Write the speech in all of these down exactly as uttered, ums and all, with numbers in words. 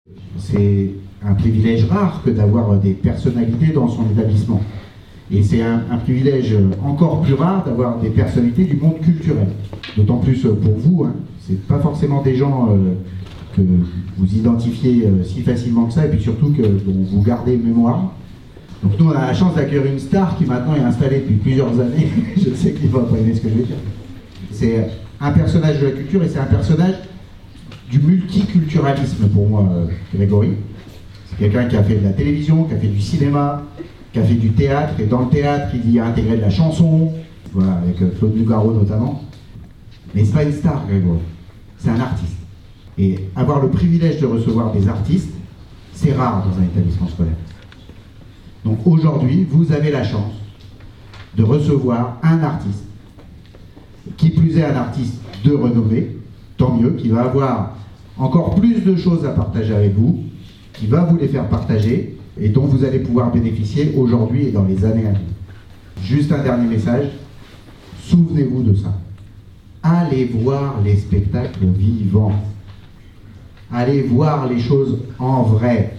C'est un privilège rare que d'avoir des personnalités dans son établissement. Et c'est un, un privilège encore plus rare d'avoir des personnalités du monde culturel. D'autant plus pour vous, hein, c'est pas forcément des gens euh, que vous identifiez euh, si facilement que ça, et puis surtout que dont vous gardez mémoire. Donc nous on a la chance d'accueillir une star qui maintenant est installée depuis plusieurs années. Je sais qu'il va pas aimer ce que je vais dire. C'est un personnage de la culture et c'est un personnage du multiculturalisme pour moi, euh, Grégory. C'est quelqu'un qui a fait de la télévision, qui a fait du cinéma, qui a fait du théâtre, et dans le théâtre, il y a intégré de la chanson, voilà, avec euh, Claude Nougaro notamment. Mais c'est pas une star, Grégory. C'est un artiste. Et avoir le privilège de recevoir des artistes, c'est rare dans un établissement scolaire. Donc aujourd'hui, vous avez la chance de recevoir un artiste, qui plus est un artiste de renommée, tant mieux, qui va avoir encore plus de choses à partager avec vous, qui va vous les faire partager, et dont vous allez pouvoir bénéficier aujourd'hui et dans les années à venir. Juste un dernier message, souvenez-vous de ça. Allez voir les spectacles vivants. Allez voir les choses en vrai.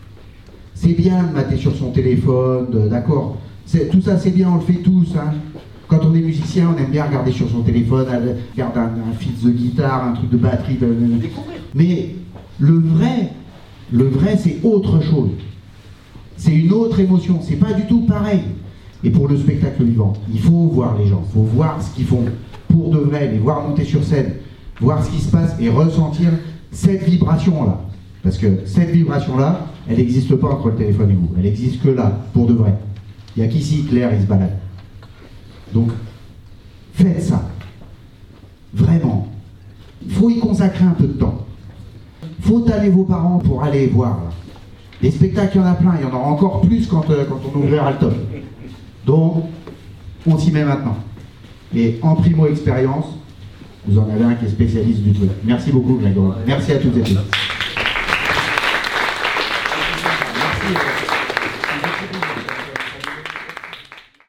C'est bien de mater sur son téléphone, de, d'accord, c'est, tout ça c'est bien, on le fait tous. Hein. Quand on est musicien, on aime bien regarder sur son téléphone, regarder un, un fil de guitare, un truc de batterie. De, de, de. Mais le vrai, le vrai c'est autre chose. C'est une autre émotion, c'est pas du tout pareil. Et pour le spectacle vivant, il faut voir les gens, il faut voir ce qu'ils font pour de vrai, les voir monter sur scène, voir ce qui se passe et ressentir cette vibration-là. Parce que cette vibration-là, elle n'existe pas entre le téléphone et vous, elle n'existe que là, pour de vrai. Il n'y a qu'ici, Claire, il se balade. Donc, faites ça. Vraiment. Il faut y consacrer un peu de temps. Il faut tanner vos parents pour aller voir, là. Les spectacles, il y en a plein, il y en aura encore plus quand, euh, quand on ouvrira le top. Donc, on s'y met maintenant. Et en primo expérience, vous en avez un qui est spécialiste du truc. Merci beaucoup, Grégory. Merci à toutes et tous. Merci.